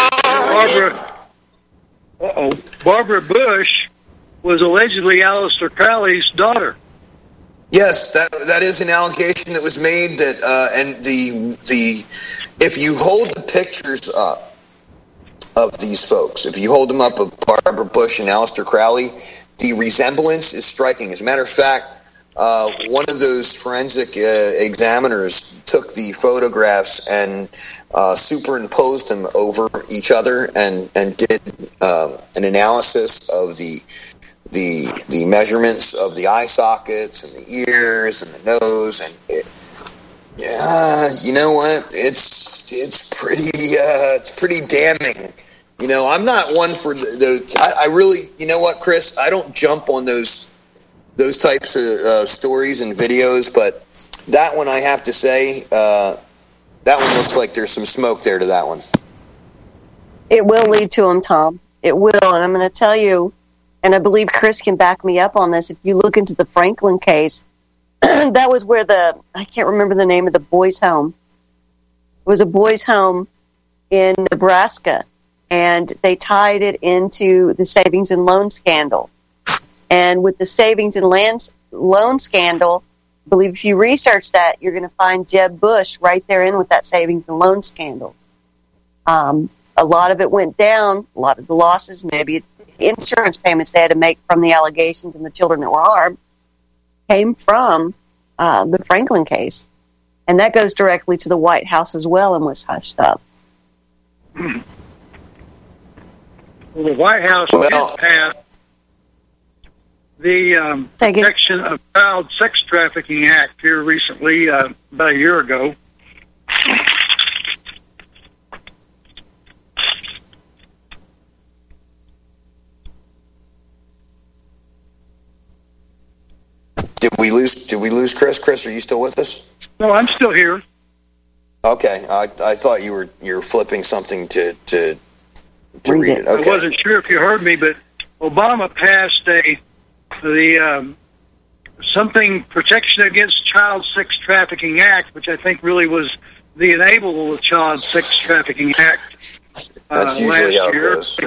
that Barbara, uh-oh, Barbara Bush was allegedly Aleister Crowley's daughter. Yes, that that is an allegation that was made. That uh, and the the if you hold the pictures up of these folks, if you hold them up of Barbara Bush and Aleister Crowley, the resemblance is striking. As a matter of fact, Uh, one of those forensic uh, examiners took the photographs and uh, superimposed them over each other and and did uh, an analysis of the the the measurements of the eye sockets and the ears and the nose, and it, yeah, you know what? It's it's pretty uh, it's pretty damning. You know, I'm not one for the. the I, I really, you know what, Chris? I don't jump on those. those types of uh, stories and videos, but that one I have to say, uh, that one looks like there's some smoke there to that one. It will lead to him, Tom. It will, and I'm going to tell you, and I believe Chris can back me up on this, if you look into the Franklin case, that was where the, I can't remember the name of the boys' home. It was a boys' home in Nebraska, and they tied it into the savings and loan scandal. And with the savings and land loan scandal, I believe if you research that, you're going to find Jeb Bush right there in with that savings and loan scandal. Um, a lot of it went down, a lot of the losses, maybe it's insurance payments they had to make from the allegations and the children that were harmed, came from uh, the Franklin case. And that goes directly to the White House as well and was hushed up. Well, the White House well, did pass the um, Protection of Child Sex Trafficking Act here recently, uh, about a year ago. Did we lose? Did we lose Chris? Chris, are you still with us? No, I'm still here. Okay, I, I thought you were you were flipping something to to, to read, read it. Okay. I wasn't sure if you heard me, but Obama passed a the um, something Protection Against Child Sex Trafficking Act, which I think really was the Enable the Child Sex Trafficking Act uh, That's usually last how it year. goes.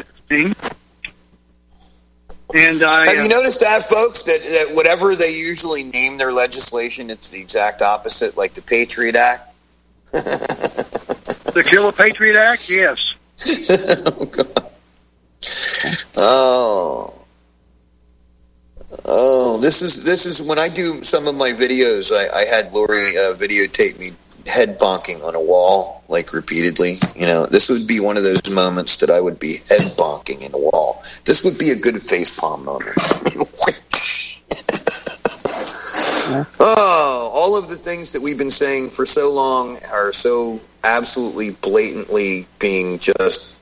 And I, have you uh, noticed that, folks, that, that whatever they usually name their legislation, it's the exact opposite, like the Patriot Act? The Kill a Patriot Act? Yes. Oh, God. Oh. Oh, this is this is when I do some of my videos, I, I had Lori uh, videotape me head bonking on a wall, like repeatedly. You know, this would be one of those moments that I would be head bonking in a wall. This would be a good face palm moment. Oh, all of the things that we've been saying for so long are so absolutely blatantly being just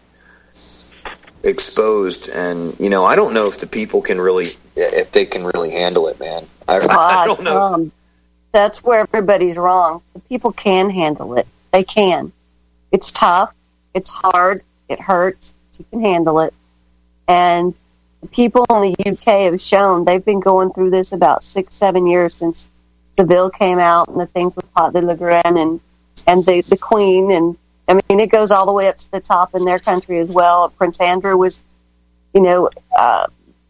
exposed. And, you know, I don't know if the people can really, if they can really handle it, man. I, I don't know. Um, that's where everybody's wrong. The people can handle it. They can. It's tough. It's hard. It hurts. You can handle it. And the people in the U K have shown they've been going through this about six, seven years since the bill came out and the things with Pat de la Grande and, and the, the Queen. And, I mean, it goes all the way up to the top in their country as well. Prince Andrew was, you know, uh,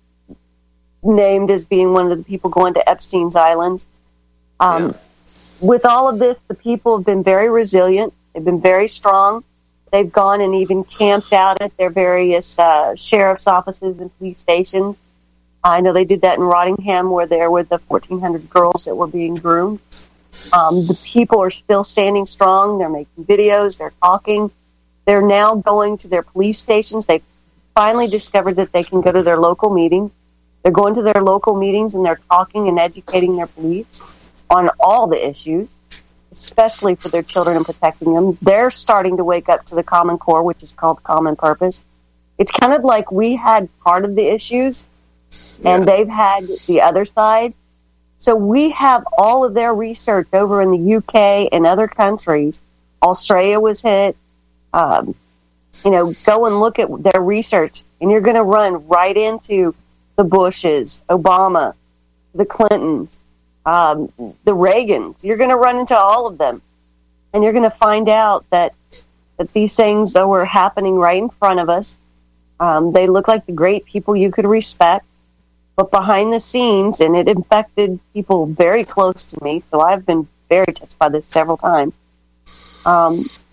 named as being one of the people going to Epstein's Island. Um, yeah. With all of this, the people have been very resilient. They've been very strong. They've gone and even camped out at their various uh, sheriff's offices and police stations. I know they did that in Rottingham, where there were the fourteen hundred girls that were being groomed. Um, the people are still standing strong. They're making videos. They're talking. They're now going to their police stations. They've finally discovered that they can go to their local meetings. They're going to their local meetings and they're talking and educating their police on all the issues, especially for their children and protecting them. They're starting to wake up to the Common Core, which is called Common Purpose. It's kind of like we had part of the issues, and they've had the other side. So we have all of their research over in the U K and other countries. Australia was hit. Um, you know, go and look at their research, and you're going to run right into the Bushes, Obama, the Clintons, um, the Reagans. You're going to run into all of them, and you're going to find out that that these things that were happening right in front of us. Um, they look like the great people you could respect, but behind the scenes, and it infected people very close to me, so I've been very touched by this several times. Um,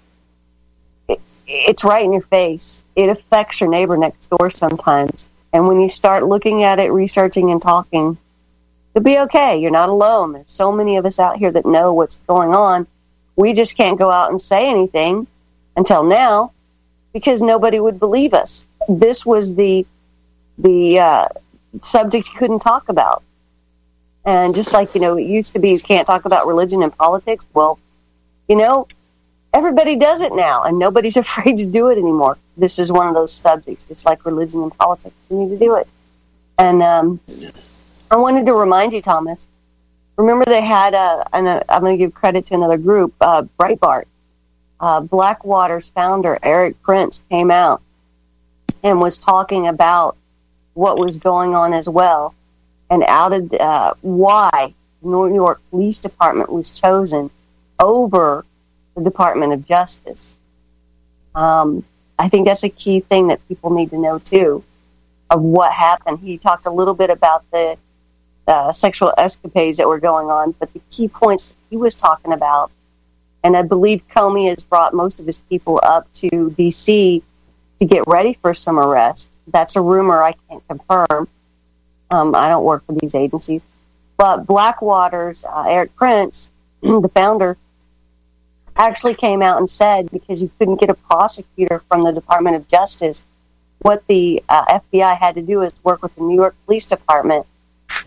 it, it's right in your face. It affects your neighbor next door sometimes. And when you start looking at it, researching and talking, you'll be okay. You're not alone. There's so many of us out here that know what's going on. We just can't go out and say anything until now because nobody would believe us. This was the the uh, subject you couldn't talk about. And just like, you know, it used to be you can't talk about religion and politics. Well, you know, everybody does it now, and nobody's afraid to do it anymore. This is one of those subjects, just like religion and politics. You need to do it. And um, I wanted to remind you, Thomas, remember they had, a, and a, I'm going to give credit to another group, uh, Breitbart. Uh, Blackwater's founder, Eric Prince, came out and was talking about what was going on as well, and outed uh, why the New York Police Department was chosen over the Department of Justice. Um, I think that's a key thing that people need to know, too, of what happened. He talked a little bit about the uh, sexual escapades that were going on, but the key points he was talking about, and I believe Comey has brought most of his people up to D C to get ready for some arrest. That's a rumor I can't confirm. Um, I don't work for these agencies. But Blackwater's uh, Eric Prince, the founder, actually came out and said because you couldn't get a prosecutor from the Department of Justice, what the uh, F B I had to do is work with the New York Police Department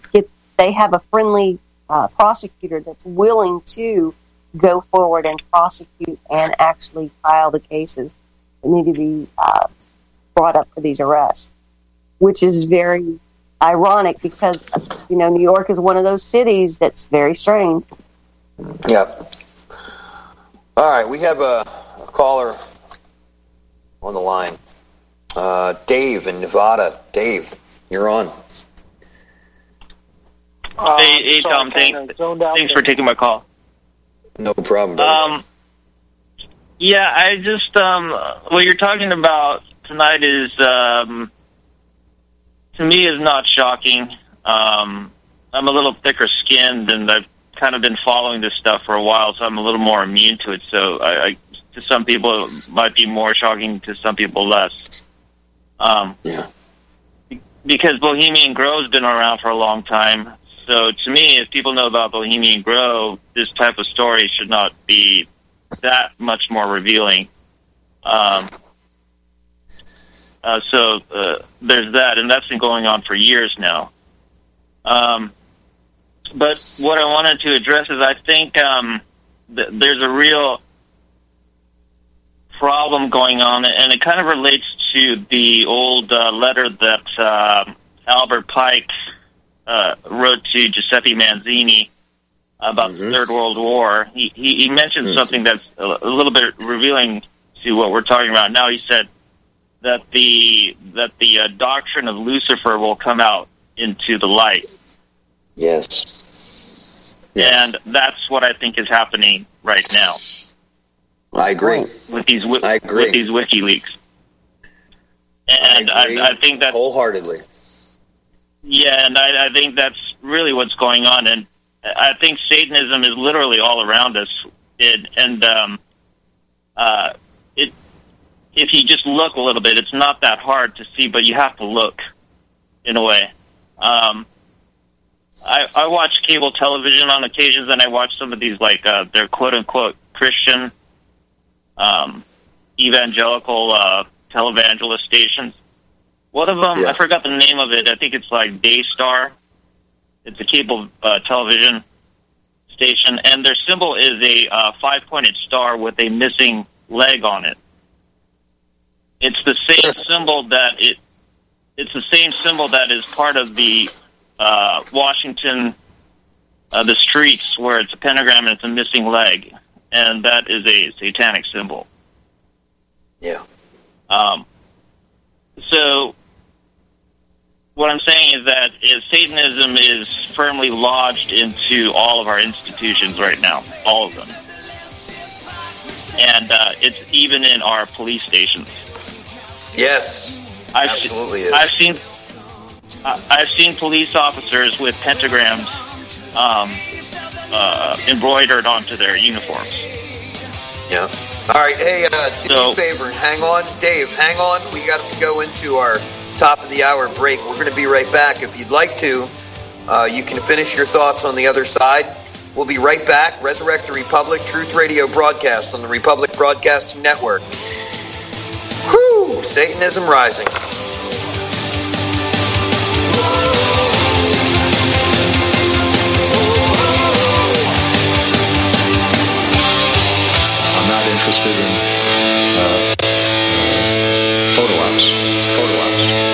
they have a friendly uh, prosecutor that's willing to go forward and prosecute and actually file the cases that need to be uh, brought up for these arrests, which is very ironic because, you know, New York is one of those cities that's very strange. Yep. All right, we have a, a caller on the line. Uh, Dave in Nevada. Dave, you're on. Uh, hey, hey Tom, thanks, thanks for taking my call. No problem, brother. Um, yeah, I just, um, what you're talking about tonight is, um, to me, is not shocking. Um, I'm a little thicker skinned, and I've kind of been following this stuff for a while, so I'm a little more immune to it. So, I, I to some people, it might be more shocking. To some people, less. Um, yeah. Because Bohemian Grove's been around for a long time. So, to me, if people know about Bohemian Grove, this type of story should not be that much more revealing. Um, uh, so, uh, there's that, and that's been going on for years now. Um, but what I wanted to address is I think um, th- there's a real problem going on, and it kind of relates to the old uh, letter that uh, Albert Pike uh, wrote to Giuseppe Manzini about mm-hmm. the Third World War. He, he, he mentioned mm-hmm. something that's a, a little bit revealing to what we're talking about now. He said that the that the uh, doctrine of Lucifer will come out into the light. Yes. yes. And that's what I think is happening right now. I agree. With these wi- I agree. with these WikiLeaks. And I, agree I, I think that's wholeheartedly. Yeah, and I, I think that's really what's going on. And I think Satanism is literally all around us. It, and um, uh, it, if you just look a little bit, it's not that hard to see, but you have to look in a way. Um, I, I watch cable television on occasions, and I watch some of these, like, uh, they're quote-unquote Christian, um, evangelical uh, televangelist stations. One of them, yeah. I forgot the name of it. I think it's like Daystar. It's a cable uh, television station, and their symbol is a uh, five-pointed star with a missing leg on it. It's the same symbol that it. It's the same symbol that is part of the uh, Washington, uh, the streets, where it's a pentagram and it's a missing leg, and that is a satanic symbol. Yeah. Um. So, what I'm saying is that is Satanism is firmly lodged into all of our institutions right now, all of them, and uh, it's even in our police stations. Yes. I've Absolutely se- is. I've seen uh, I've seen police officers with pentagrams um, uh, embroidered onto their uniforms. Yeah. All right. Hey, uh, do so, me a favor and hang on, Dave. Hang on. We got to go into our top of the hour break. We're going to be right back. If you'd like to, uh, you can finish your thoughts on the other side. We'll be right back. Resurrect the Republic, Truth Radio broadcast on the Republic Broadcasting Network. Whew, Satanism rising. I'm not interested in uh, uh, photo ops. Photo ops.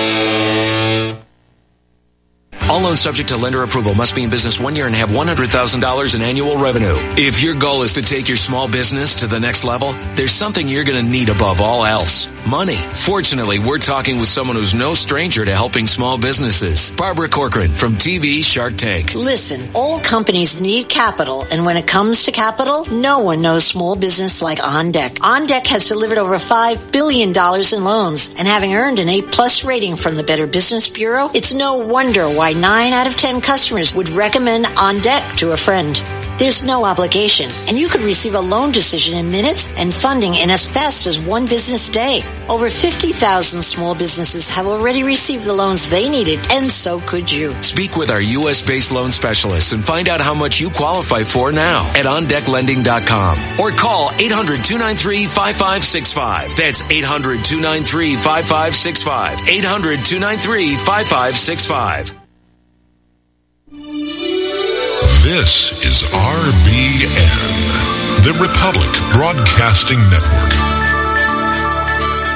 All loans subject to lender approval, must be in business one year and have one hundred thousand dollars in annual revenue. If your goal is to take your small business to the next level, there's something you're going to need above all else. Money. Fortunately, we're talking with someone who's no stranger to helping small businesses. Barbara Corcoran from T V Shark Tank. Listen, all companies need capital, and when it comes to capital, no one knows small business like OnDeck. OnDeck has delivered over five billion dollars in loans, and having earned an A-plus rating from the Better Business Bureau, it's no wonder why nine out of ten customers would recommend OnDeck to a friend. There's no obligation, and you could receive a loan decision in minutes and funding in as fast as one business day. Over fifty thousand small businesses have already received the loans they needed, and so could you. Speak with our U S-based loan specialists and find out how much you qualify for now at on deck lending dot com or call eight hundred, two nine three, five five six five. That's eight hundred, two nine three, five five six five. eight hundred, two nine three, five five six five. This is R B N, the Republic Broadcasting Network.